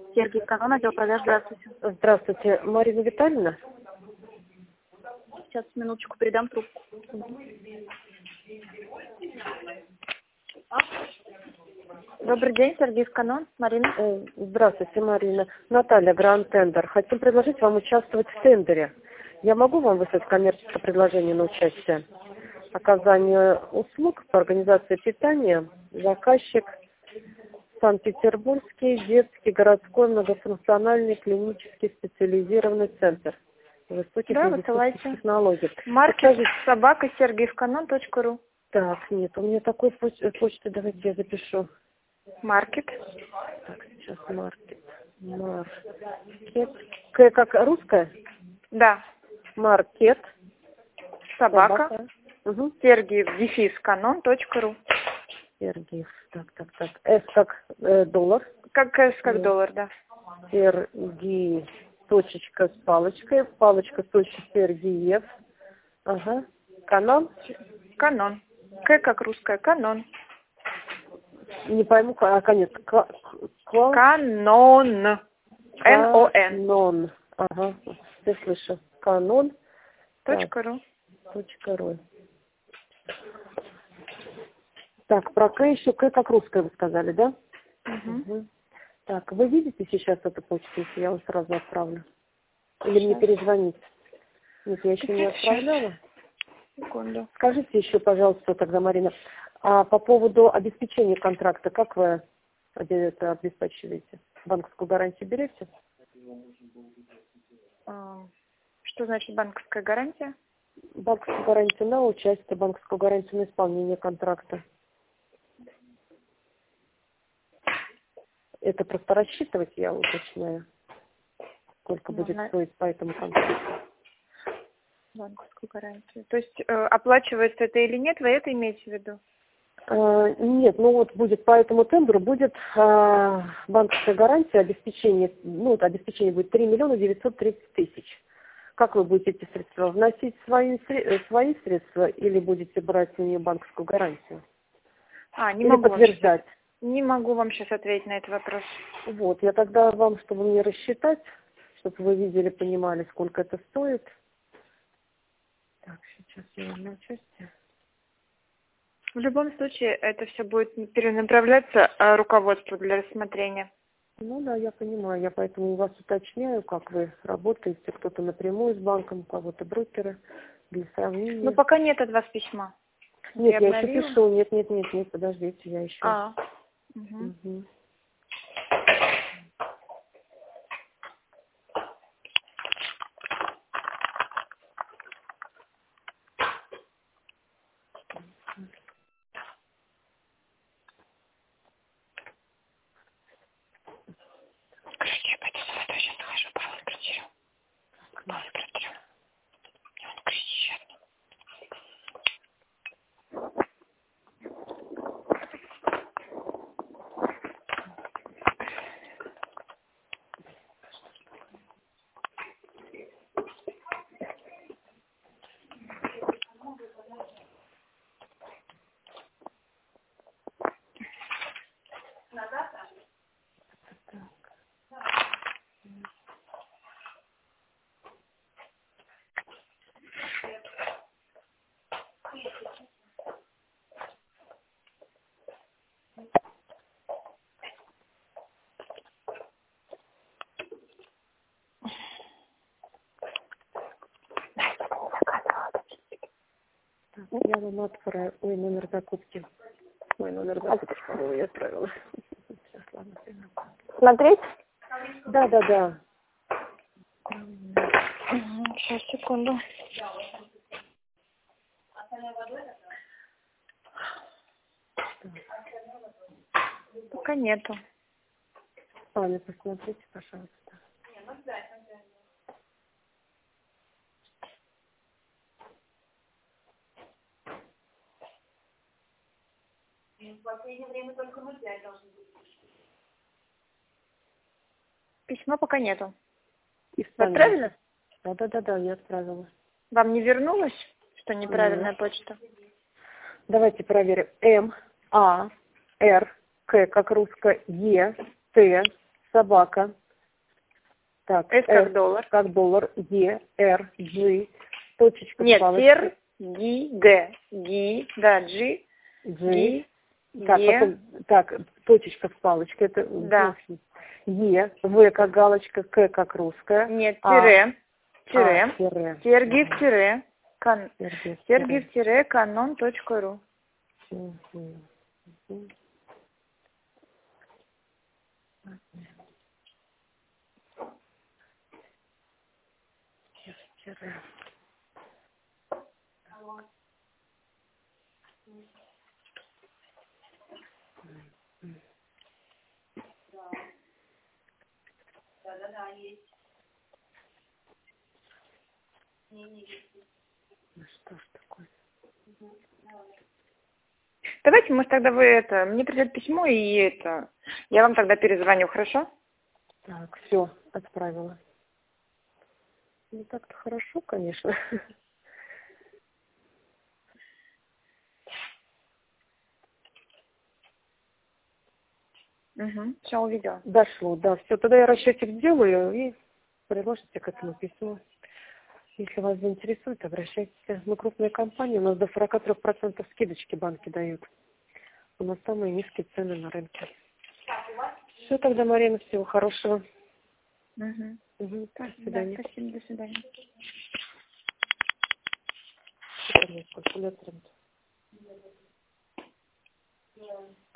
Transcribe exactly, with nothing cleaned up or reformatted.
Сергей Канон, отдел продаж, здравствуйте. Здравствуйте, Марина Витальевна. Сейчас, минуточку, передам трубку. Добрый день, Сергей Канон, Марина. Э, Здравствуйте, Марина. Наталья, Гранд Тендер. Хотим предложить вам участвовать в тендере. Я могу вам выслать коммерческое предложение на участие? Оказание услуг по организации питания. Заказчик Санкт-Петербургский детский городской многофункциональный клинический специализированный центр высоких Да, медицинских высылайте. технологий. Маркет Подскажите. собака сергеевканон точка ру. Так, нет, у меня такой поч- почты, давайте я запишу. Маркет. Так, сейчас маркет. Маркет. К как русская? Да. Маркет. Собака. Собака. Угу. Сергеев дефис канон точка ру. Сергеев. Так, так, так. С как э, доллар. Как С, как Э, доллар, да. Сергей. Точечка с палочкой. Палочка, точка, Сергеев. Ага. Канал. Канон. К как русская, канон. Не пойму, а конец. К- к- Канон. Н О Н. Канон. Ага. Я слышу. Канон. Точка ру. Точка ру. Так, про К еще К как русская вы сказали, да? Угу. Угу. Так, вы видите сейчас эту почту, если я вам сразу отправлю? Или мне Сейчас. перезвонить? Нет, я еще не отправляла. Секунду. Скажите еще, пожалуйста, тогда, Марина, а по поводу обеспечения контракта, как вы это обеспечиваете? Банковскую гарантию берете? А, Что значит банковская гарантия? Банковскую гарантию на участие, банковскую гарантию на исполнение контракта. Это просто рассчитывать, я уточняю, сколько Ну, будет на- стоить по этому контракту. Банковскую гарантию. То есть э, оплачивается это или нет, вы это имеете в виду? А, Нет, ну вот будет по этому тендеру будет а, банковская гарантия, обеспечение, ну вот обеспечение будет три миллиона девятьсот тридцать тысяч. Как вы будете эти средства вносить свои, сре- э, свои средства или будете брать у нее банковскую гарантию? А, не Или могу вам сейчас, подтверждать? не могу вам сейчас ответить на этот вопрос. Вот, я тогда вам, чтобы мне рассчитать, чтобы вы видели, понимали, сколько это стоит. Так, сейчас я возьму участие. В любом случае, это все будет перенаправляться э, руководству для рассмотрения. Ну да, я понимаю, я поэтому у вас уточняю, как вы работаете, кто-то напрямую с банком, у кого-то брокеры, для сравнения. Но пока нет от вас письма. Нет, я, еще обновила? пишу, нет, нет, нет, нет, подождите, я еще. А. Угу. Угу. Скажите, я пойду за водой сейчас нахожу, Павел квартиру. Павел квартиру. Он кричит. Так, я вам отправила, ой, номер закупки. Ой, номер закупки, по-моему, я отправила. Сейчас, ладно, приму. Смотреть? Да, да, да. Угу. Сейчас, секунду. Пока нету. Аня, посмотрите, пожалуйста. Письма пока нету. Вы Испания. отправили? Да, да, да, да, я отправила. Вам не вернулось, что неправильная Нет. почта? Давайте проверим. М, А, Р, К, как русская, Е, Т, собака, Так, S как доллар. Как доллар. Е, Р, G. Точечка Нет, с палочкой. Р, Г, Г. Г, да, G. G. Г, Так, Е. потом, так, точечка с палочкой. Это Да. Е, В как галочка, К как русская. Нет, А, тире. Тире. А, тире. Сергиев тире. Кан... Сергиев Сергиев тире канон точка ру. Мгм. Мгм. Тире. Ну что ж такое? Давайте, может, тогда вы это... Мне придет письмо, и это... Я вам тогда перезвоню, хорошо? Так, все, отправила. Не так-то хорошо, конечно. Угу. Все, увидела. Дошло, да. Все, тогда я расчетик сделаю и приложите к этому письму. Если вас заинтересует, обращайтесь. Мы крупная компания, у нас до сорок три процента скидочки банки дают. У нас самые низкие цены на рынке. Все, тогда, Марина, всего хорошего. Угу. Угу, Да, до свидания. спасибо, до свидания. Супер, я сколько лет,